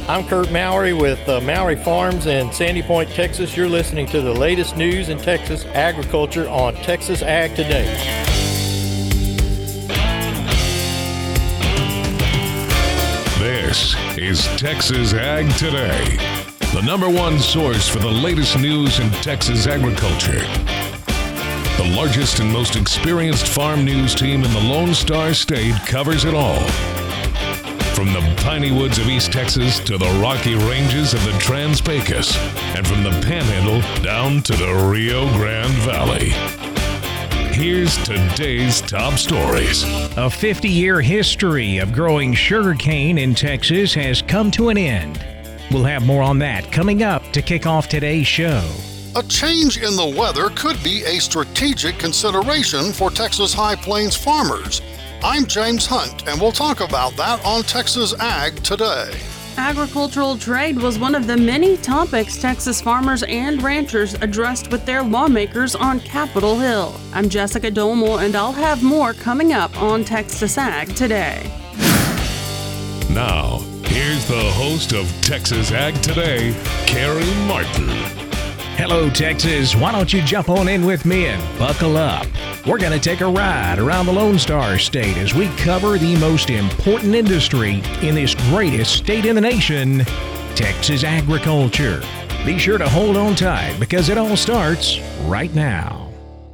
I'm Kurt Mowry with Mowry Farms in Sandy Point, Texas. You're listening to the latest news in Texas agriculture on Texas Ag Today. This is Texas Ag Today, the number one source for the latest news in Texas agriculture. The largest and most experienced farm news team in the Lone Star State covers it all. From the piney woods of East Texas to the rocky ranges of the Trans-Pecos, and from the Panhandle down to the Rio Grande Valley. Here's today's top stories. A 50-year history of growing sugarcane in Texas has come to an end. We'll have more on that coming up to kick off today's show. A change in the weather could be a strategic consideration for Texas High Plains farmers. I'm James Hunt, and we'll talk about that on Texas Ag Today. Agricultural trade was one of the many topics Texas farmers and ranchers addressed with their lawmakers on Capitol Hill. I'm Jessica Domel, and I'll have more coming up on Texas Ag Today. Now, here's the host of Texas Ag Today, Carrie Martin. Hello, Texas. Why don't you jump on in with me and buckle up? We're going to take a ride around the Lone Star State as we cover the most important industry in this greatest state in the nation, Texas agriculture. Be sure to hold on tight because it all starts right now.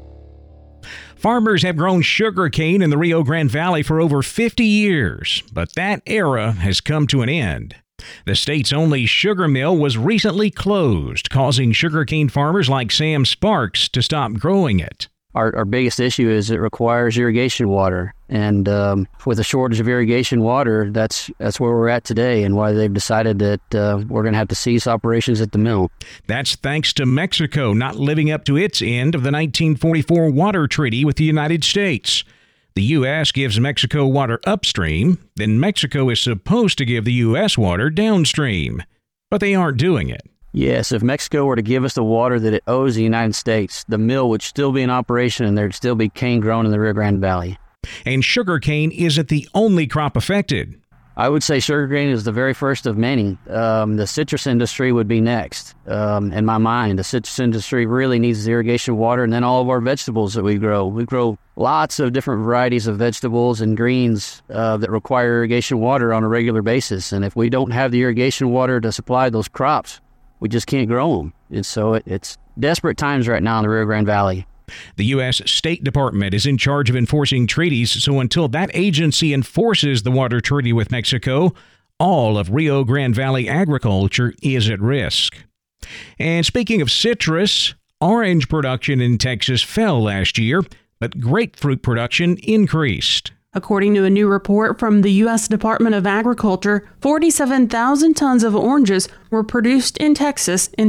Farmers have grown sugarcane in the Rio Grande Valley for over 50 years, but that era has come to an end. The state's only sugar mill was recently closed, causing sugarcane farmers like Sam Sparks to stop growing it. Our biggest issue is it requires irrigation water, and with a shortage of irrigation water, that's where we're at today, and why they've decided that we're going to have to cease operations at the mill. That's thanks to Mexico not living up to its end of the 1944 water treaty with the United States. The U.S. gives Mexico water upstream, then Mexico is supposed to give the U.S. water downstream. But they aren't doing it. Yes, if Mexico were to give us the water that it owes the United States, the mill would still be in operation and there'd still be cane grown in the Rio Grande Valley. And sugarcane isn't the only crop affected. I would say sugarcane is the very first of many. The citrus industry would be next. In my mind, the citrus industry really needs irrigation water, and then all of our vegetables that we grow. We grow lots of different varieties of vegetables and greens that require irrigation water on a regular basis. And if we don't have the irrigation water to supply those crops, we just can't grow them. And so it's desperate times right now in the Rio Grande Valley. The U.S. State Department is in charge of enforcing treaties, so until that agency enforces the water treaty with Mexico, all of Rio Grande Valley agriculture is at risk. And speaking of citrus, orange production in Texas fell last year, but grapefruit production increased. According to a new report from the U.S. Department of Agriculture, 47,000 tons of oranges were produced in Texas in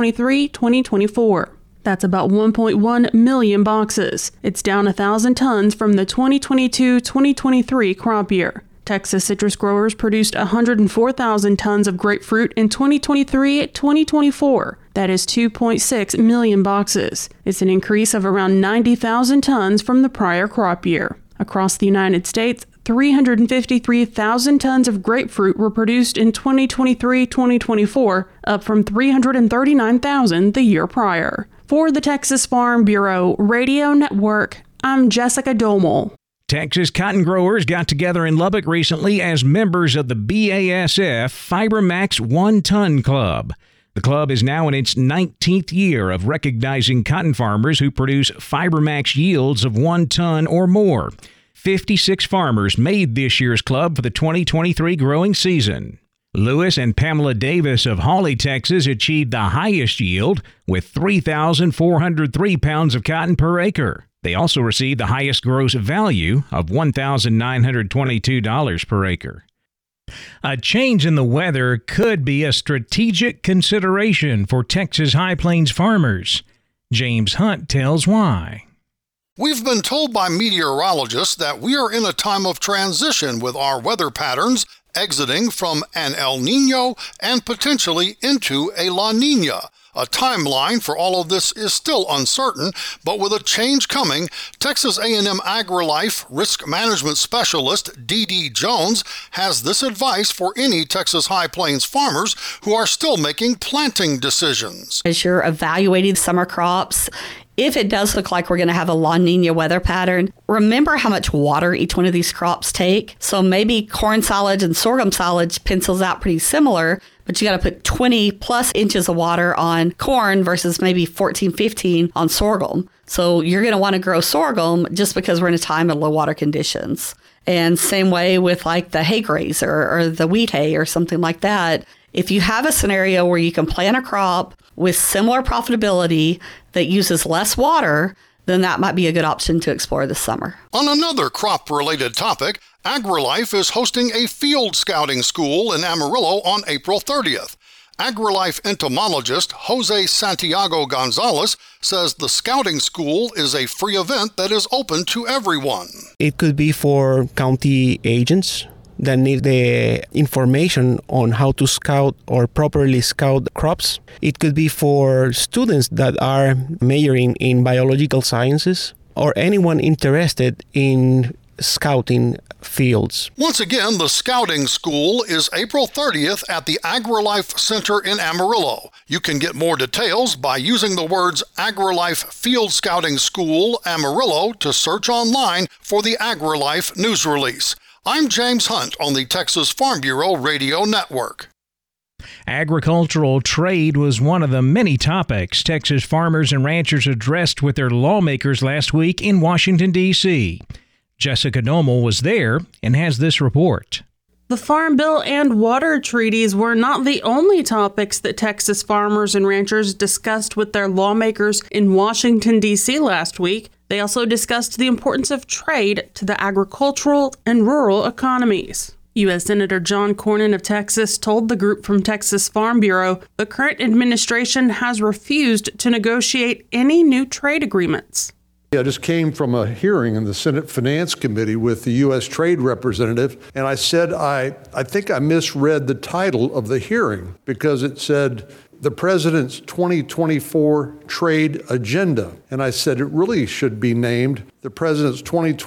2023-2024. That's about 1.1 million boxes. It's down 1,000 tons from the 2022-2023 crop year. Texas citrus growers produced 104,000 tons of grapefruit in 2023-2024. That is 2.6 million boxes. It's an increase of around 90,000 tons from the prior crop year. Across the United States, 353,000 tons of grapefruit were produced in 2023-2024, up from 339,000 the year prior. For the Texas Farm Bureau Radio Network, I'm Jessica Domel. Texas cotton growers got together in Lubbock recently as members of the BASF FiberMax 1 Ton Club. The club is now in its 19th year of recognizing cotton farmers who produce FiberMax yields of 1 ton or more. 56 farmers made this year's club for the 2023 growing season. Lewis and Pamela Davis of Hawley, Texas, achieved the highest yield with 3,403 pounds of cotton per acre. They also received the highest gross value of $1,922 per acre. A change in the weather could be a strategic consideration for Texas High Plains farmers. James Hunt tells why. We've been told by meteorologists that we are in a time of transition with our weather patterns, exiting from an El Nino and potentially into a La Nina. A timeline for all of this is still uncertain, but with a change coming, Texas A&M AgriLife risk management specialist D.D. Jones has this advice for any Texas High Plains farmers who are still making planting decisions. As you're evaluating summer crops, if it does look like we're going to have a La Nina weather pattern, remember how much water each one of these crops take. So maybe corn silage and sorghum silage pencils out pretty similar, but you got to put 20 plus inches of water on corn versus maybe 14, 15 on sorghum. So you're going to want to grow sorghum just because we're in a time of low water conditions. And same way with like the hay grazer or the wheat hay or something like that. If you have a scenario where you can plant a crop with similar profitability that uses less water, then that might be a good option to explore this summer. On another crop-related topic, AgriLife is hosting a field scouting school in Amarillo on April 30th. AgriLife entomologist Jose Santiago Gonzalez says the scouting school is a free event that is open to everyone. It could be for county agents that need the information on how to scout or properly scout crops. It could be for students that are majoring in biological sciences or anyone interested in scouting fields. Once again, the scouting school is April 30th at the AgriLife Center in Amarillo. You can get more details by using the words AgriLife Field Scouting School Amarillo to search online for the AgriLife news release. I'm James Hunt on the Texas Farm Bureau Radio Network. Agricultural trade was one of the many topics Texas farmers and ranchers addressed with their lawmakers last week in Washington, D.C. Jessica Domel was there and has this report. The Farm Bill and water treaties were not the only topics that Texas farmers and ranchers discussed with their lawmakers in Washington, D.C. last week. They also discussed the importance of trade to the agricultural and rural economies. U.S. Senator John Cornyn of Texas told the group from Texas Farm Bureau the current administration has refused to negotiate any new trade agreements. I just came from a hearing in the Senate Finance Committee with the U.S. Trade Representative, and I said I think I misread the title of the hearing because it said the President's 2024 Trade Agenda. And I said it really should be named the President's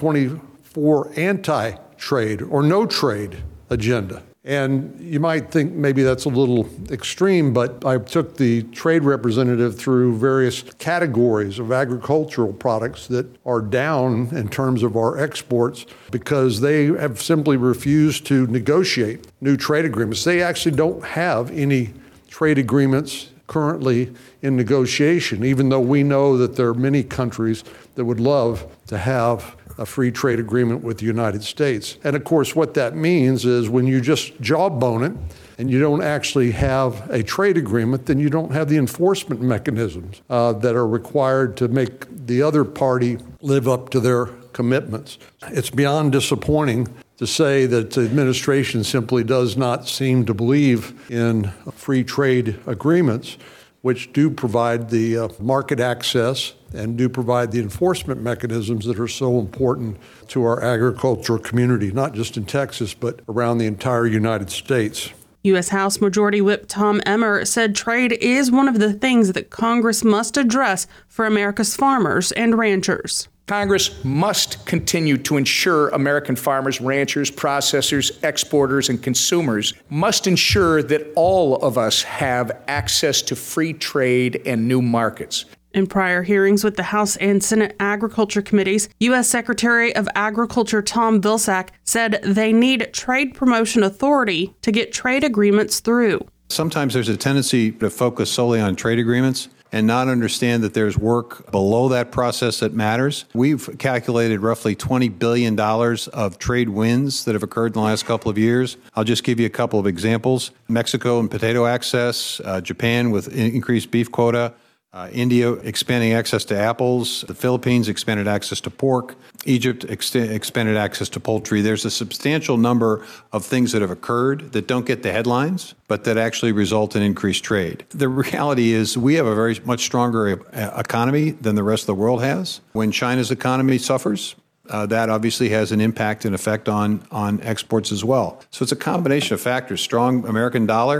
2024 Anti-Trade or No Trade Agenda. And you might think maybe that's a little extreme, but I took the trade representative through various categories of agricultural products that are down in terms of our exports because they have simply refused to negotiate new trade agreements. They actually don't have any trade agreements currently in negotiation, even though we know that there are many countries that would love to have a free trade agreement with the United States. And of course, what that means is when you just jawbone it and you don't actually have a trade agreement, then you don't have the enforcement mechanisms that are required to make the other party live up to their commitments. It's beyond disappointing to say that the administration simply does not seem to believe in free trade agreements, which do provide the market access and do provide the enforcement mechanisms that are so important to our agricultural community, not just in Texas, but around the entire United States. U.S. House Majority Whip Tom Emmer said trade is one of the things that Congress must address for America's farmers and ranchers. Congress must continue to ensure American farmers, ranchers, processors, exporters, and consumers must ensure that all of us have access to free trade and new markets. In prior hearings with the House and Senate Agriculture Committees, U.S. Secretary of Agriculture Tom Vilsack said they need trade promotion authority to get trade agreements through. Sometimes there's a tendency to focus solely on trade agreements and not understand that there's work below that process that matters. We've calculated roughly $20 billion of trade wins that have occurred in the last couple of years. I'll just give you a couple of examples. Mexico and potato access, Japan with increased beef quota, India expanding access to apples, the Philippines expanded access to pork, Egypt expanded access to poultry. There's a substantial number of things that have occurred that don't get the headlines, but that actually result in increased trade. The reality is we have a very much stronger economy than the rest of the world has. When China's economy suffers, that obviously has an impact and effect on exports as well. So it's a combination of factors, strong American dollar,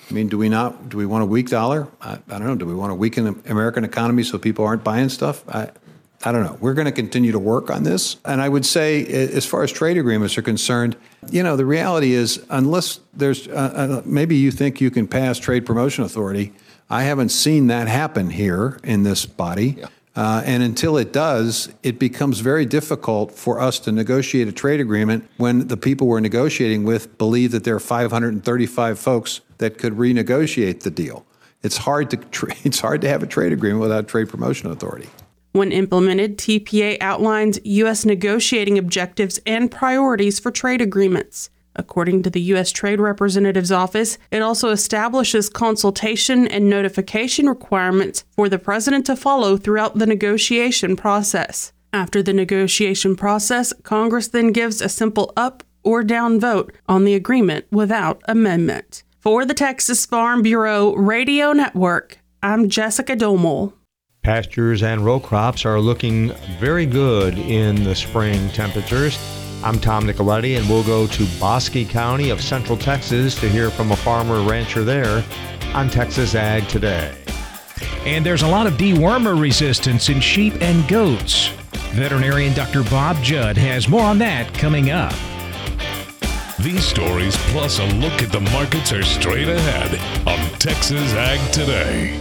I mean, do we want a weak dollar? I don't know. Do we want to weaken the American economy so people aren't buying stuff? I don't know. We're going to continue to work on this. And I would say, as far as trade agreements are concerned, the reality is, unless there's maybe you think you can pass trade promotion authority, I haven't seen that happen here in this body. Yeah. And until it does, it becomes very difficult for us to negotiate a trade agreement when the people we're negotiating with believe that there are 535 folks that could renegotiate the deal. It's hard to have a trade agreement without trade promotion authority. When implemented, TPA outlines U.S. negotiating objectives and priorities for trade agreements. According to the U.S. Trade Representative's Office, it also establishes consultation and notification requirements for the President to follow throughout the negotiation process. After the negotiation process, Congress then gives a simple up or down vote on the agreement without amendment. For the Texas Farm Bureau Radio Network, I'm Jessica Domel. Pastures and row crops are looking very good in the spring temperatures. I'm Tom Nicoletti, and we'll go to Bosque County of Central Texas to hear from a farmer rancher there on Texas Ag Today. And there's a lot of dewormer resistance in sheep and goats. Veterinarian Dr. Bob Judd has more on that coming up. These stories, plus a look at the markets, are straight ahead on Texas Ag Today.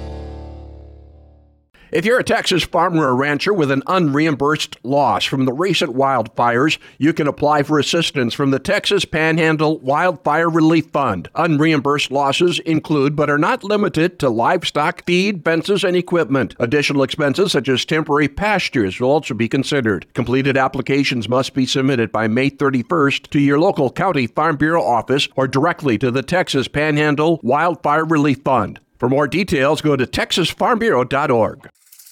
If you're a Texas farmer or rancher with an unreimbursed loss from the recent wildfires, you can apply for assistance from the Texas Panhandle Wildfire Relief Fund. Unreimbursed losses include, but are not limited to, livestock, feed, fences, and equipment. Additional expenses such as temporary pastures will also be considered. Completed applications must be submitted by May 31st to your local county Farm Bureau office or directly to the Texas Panhandle Wildfire Relief Fund. For more details, go to texasfarmbureau.org.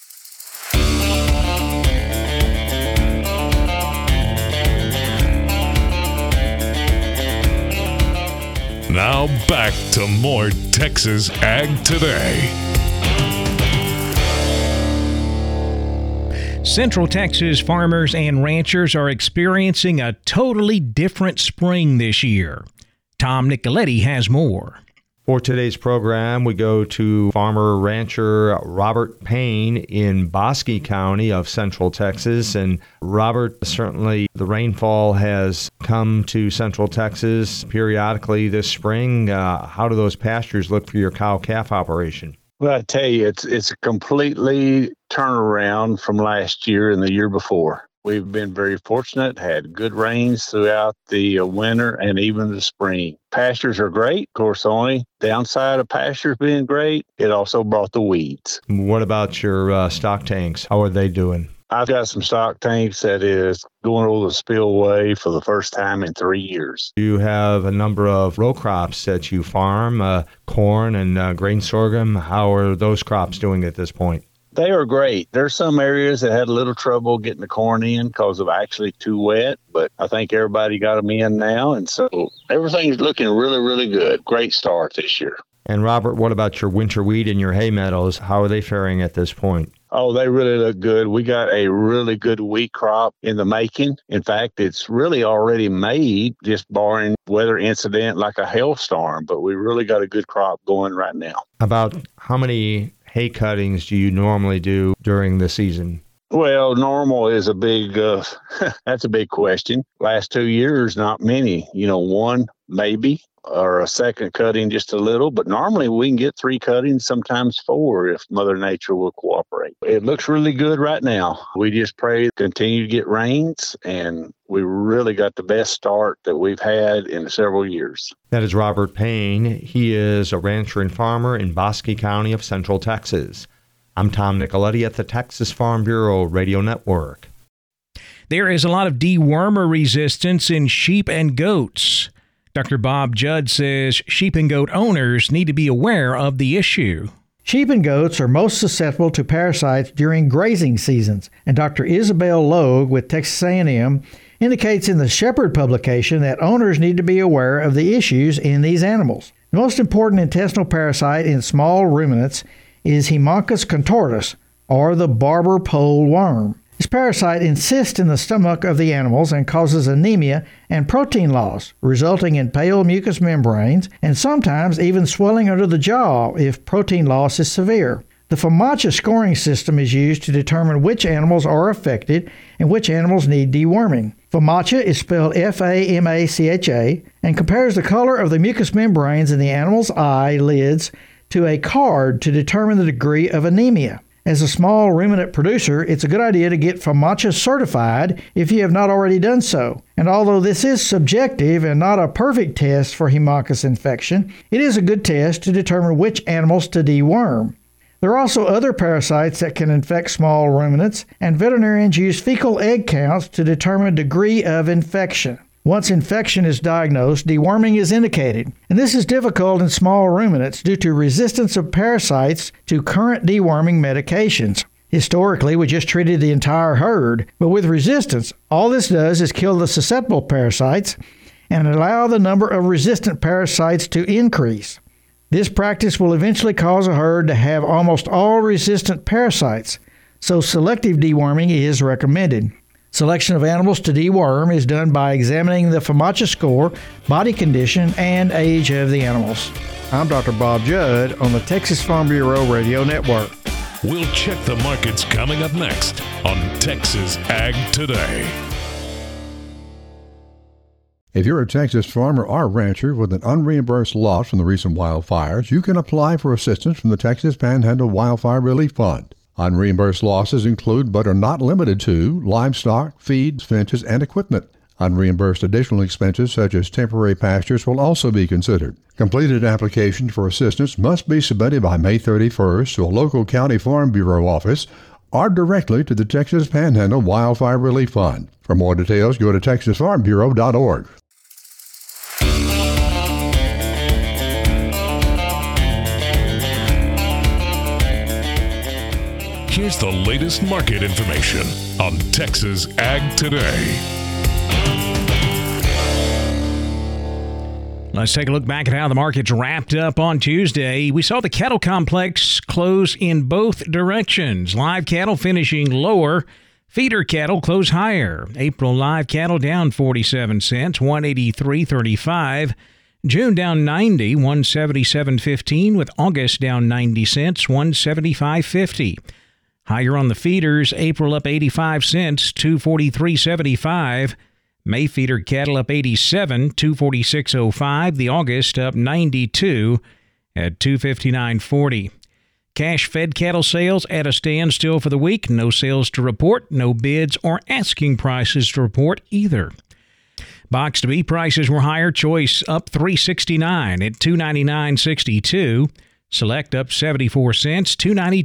Now back to more Texas Ag Today. Central Texas farmers and ranchers are experiencing a totally different spring this year. Tom Nicoletti has more. For today's program, we go to farmer rancher Robert Payne in Bosque County of Central Texas. And Robert, certainly the rainfall has come to Central Texas periodically this spring. How do those pastures look for your cow-calf operation? Well, I tell you, it's a completely turnaround from last year and the year before. We've been very fortunate, had good rains throughout the winter and even the spring. Pastures are great. Of course, the only downside of pastures being great, it also brought the weeds. What about your stock tanks? How are they doing? I've got some stock tanks that is going over the spillway for the first time in 3 years. You have a number of row crops that you farm, corn and grain sorghum. How are those crops doing at this point? They are great. There's some areas that had a little trouble getting the corn in because of actually too wet, but I think everybody got them in now, and so everything's looking really, really good. Great start this year. And Robert, what about your winter wheat and your hay meadows? How are they faring at this point? Oh, they really look good. We got a really good wheat crop in the making. In fact, it's really already made, just barring weather incident like a hailstorm, but we really got a good crop going right now. About how many hay cuttings do you normally do during the season? Well, normal is a big, that's a big question. Last 2 years, not many. One maybe, or a second cutting just a little, but normally we can get 3 cuttings, sometimes 4 if Mother Nature will cooperate. It looks really good right now. We just pray continue to get rains, and we really got the best start that we've had in several years. That is Robert Payne. He is a rancher and farmer in Bosque County of Central Texas. I'm Tom Nicoletti at the Texas Farm Bureau Radio Network. There is a lot of dewormer resistance in sheep and goats. Dr. Bob Judd says sheep and goat owners need to be aware of the issue. Sheep and goats are most susceptible to parasites during grazing seasons, and Dr. Isabel Logue with Texas A&M indicates in the Shepherd publication that owners need to be aware of the issues in these animals. The most important intestinal parasite in small ruminants is Haemonchus contortus, or the barber pole worm. This parasite insists in the stomach of the animals and causes anemia and protein loss, resulting in pale mucous membranes and sometimes even swelling under the jaw if protein loss is severe. The FAMACHA scoring system is used to determine which animals are affected and which animals need deworming. FAMACHA is spelled F-A-M-A-C-H-A and compares the color of the mucous membranes in the animal's eyelids to a card to determine the degree of anemia. As a small ruminant producer, it's a good idea to get FAMACHA certified if you have not already done so. And although this is subjective and not a perfect test for Haemococcus infection, it is a good test to determine which animals to deworm. There are also other parasites that can infect small ruminants, and veterinarians use fecal egg counts to determine degree of infection. Once infection is diagnosed, deworming is indicated, and this is difficult in small ruminants due to resistance of parasites to current deworming medications. Historically, we just treated the entire herd, but with resistance, all this does is kill the susceptible parasites and allow the number of resistant parasites to increase. This practice will eventually cause a herd to have almost all resistant parasites, so selective deworming is recommended. Selection of animals to deworm is done by examining the FAMACHA score, body condition, and age of the animals. I'm Dr. Bob Judd on the Texas Farm Bureau Radio Network. We'll check the markets coming up next on Texas Ag Today. If you're a Texas farmer or rancher with an unreimbursed loss from the recent wildfires, you can apply for assistance from the Texas Panhandle Wildfire Relief Fund. Unreimbursed losses include but are not limited to livestock, feed, fences, and equipment. Unreimbursed additional expenses such as temporary pastures will also be considered. Completed applications for assistance must be submitted by May 31st to a local county farm bureau office or directly to the Texas Panhandle Wildfire Relief Fund. For more details, go to texasfarmbureau.org. Here's the latest market information on Texas Ag Today. Let's take a look back at how the markets wrapped up on Tuesday. We saw the cattle complex close in both directions. Live cattle finishing lower. Feeder cattle close higher. April live cattle down 47 cents, 183.35. June down 90, 177.15, with August down 90 cents, 175.50. Higher on the feeders, April up 85 cents, 243.75. May feeder cattle up 87, 246.05. The August up 92 at 259.40. Cash fed cattle sales at a standstill for the week. No sales to report, no bids or asking prices to report either. Boxed beef prices were higher. Choice up $3.69 at $299.62. Select up 74 cents,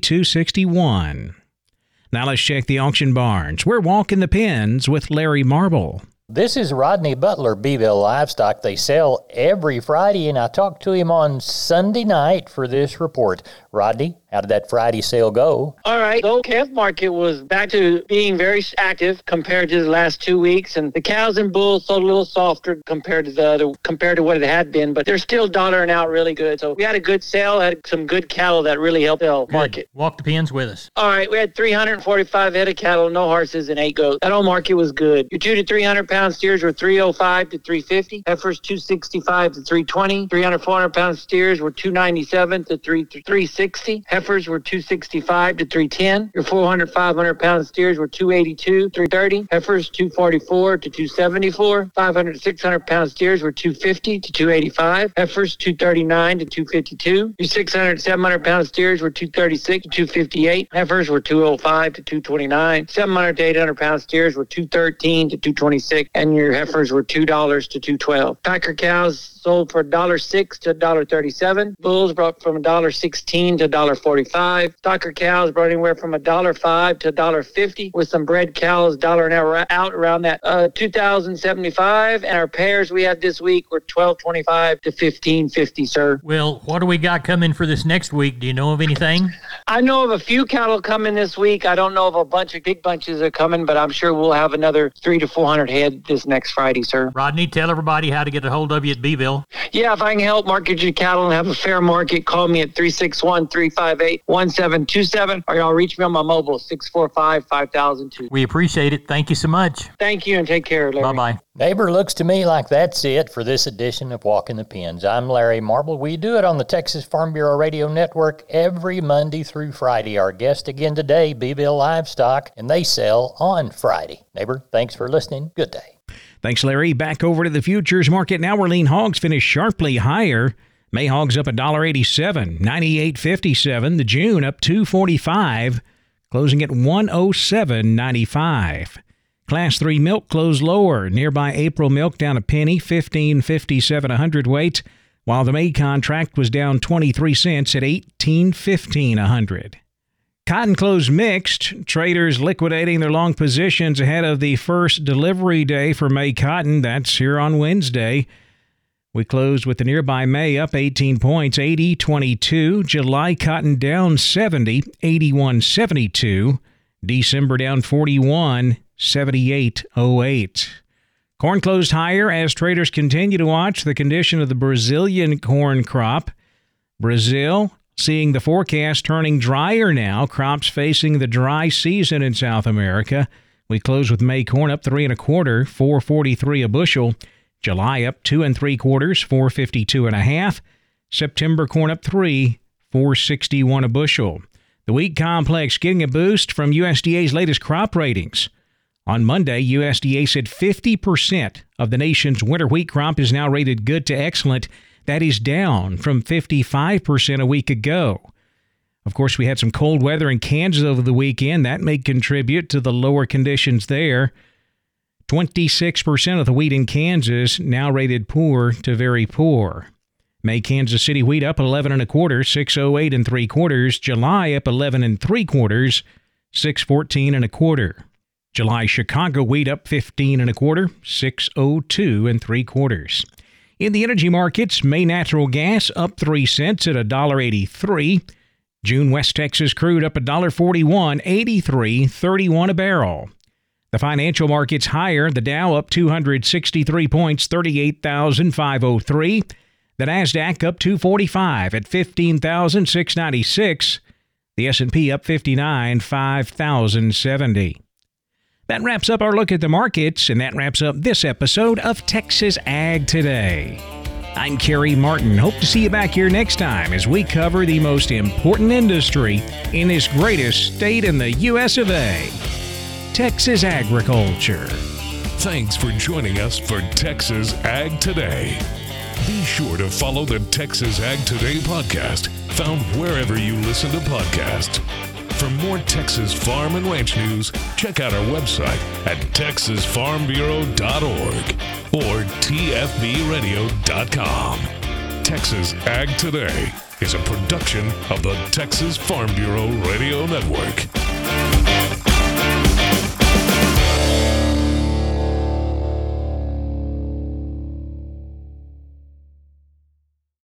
$292.61. Now let's check the auction barns. We're walking the pens with Larry Marble. This is Rodney Butler, Beeville Livestock. They sell every Friday, and I talked to him on Sunday night for this report. Rodney, how did that Friday sale go? All right. The old calf market was back to being very active compared to the last 2 weeks, and the cows and bulls sold a little softer compared to what it had been, but they're still dollaring out really good. So we had a good sale, had some good cattle that really helped the market. Walk the pens with us. All right. We had 345 head of cattle, no horses, and 8 goats. That old market was good. Your 2 to 300 pound steers were 305 to 350. Heifers 265 to 320. 300, 400 pound steers were 297 to 360. Heifers were 265 to 310. Your 400, 500 pound steers were 282, 330. Heifers 244 to 274. 500, 600 pound steers were 250 to 285. Heifers 239 to 252. Your 600, 700 pound steers were 236 to 258. Heifers were 205 to 229. 700 to 800 pound steers were 213 to 226. And your heifers were $2 to $2.12. Packer cows sold for $1.06 to $1.37. Bulls brought from $1.16 to $1.45. Stocker cows brought anywhere from $1.05 to $1.50, with some bred cows dollaring out around that $2,075. And our pairs we had this week were $12.25 to $15.50, sir. Well, what do we got coming for this next week? Do you know of anything? I know of a few cattle coming this week. I don't know of a bunch of big bunches are coming, but I'm sure we'll have another 300 to 400 head this next Friday, sir. Rodney, tell everybody how to get a hold of you at Beeville Bill? Yeah, if I can help market your cattle and have a fair market, call me at 361-358-1727, or y'all reach me on my mobile, 645-5002. We appreciate it. Thank you so much. Thank you, and take care, Larry. Bye-bye. Neighbor, looks to me like that's it for this edition of Walking the Pens. I'm Larry Marble. We do it on the Texas Farm Bureau Radio Network every Monday through Friday. Our guest again today, Beeville Livestock, and they sell on Friday. Neighbor, thanks for listening. Good day. Thanks, Larry. Back over to the futures market now, where lean hogs finish sharply higher. May hogs up $1.87, 98.57. The June up $2.45, closing at 107.95. Class 3 milk closed lower. Nearby April milk down a penny, 15.57 a hundredweight, while the May contract was down 23 cents at 18.15 a hundred. Cotton closed mixed. Traders liquidating their long positions ahead of the first delivery day for May cotton. That's here on Wednesday. We closed with the nearby May up 18 points, 80.22. July cotton down 70, 81.72. December down 41, 78.08. Corn closed higher as traders continue to watch the condition of the Brazilian corn crop. Brazil seeing the forecast turning drier now, crops facing the dry season in South America. We close with May corn up 3 1/4, 4.43 a bushel. July up 2 3/4, 4.52 1/2. September corn up 3, 4.61 a bushel. The wheat complex getting a boost from USDA's latest crop ratings. On Monday, USDA said 50% of the nation's winter wheat crop is now rated good to excellent. That is down from 55% a week ago. Of course, we had some cold weather in Kansas over the weekend. That may contribute to the lower conditions there. 26% of the wheat in Kansas now rated poor to very poor. May Kansas City wheat up 11 1/4, 6.08 3/4. July up 11 3/4, 6.14 1/4. July Chicago wheat up 15 1/4, 6.02 3/4. In the energy markets, May natural gas up 3 cents at $1.83. June West Texas crude up $1.41, 83.31 a barrel. The financial markets higher, the Dow up 263 points, 38,503. The NASDAQ up 245 at 15,696. The S&P up 59, 5,070. That wraps up our look at the markets, and that wraps up this episode of Texas Ag Today. I'm Kerry Martin. Hope to see you back here next time as we cover the most important industry in this greatest state in the U.S. of A., Texas agriculture. Thanks for joining us for Texas Ag Today. Be sure to follow the Texas Ag Today podcast, found wherever you listen to podcasts. For more Texas farm and ranch news, check out our website at texasfarmbureau.org or tfbradio.com. Texas Ag Today is a production of the Texas Farm Bureau Radio Network.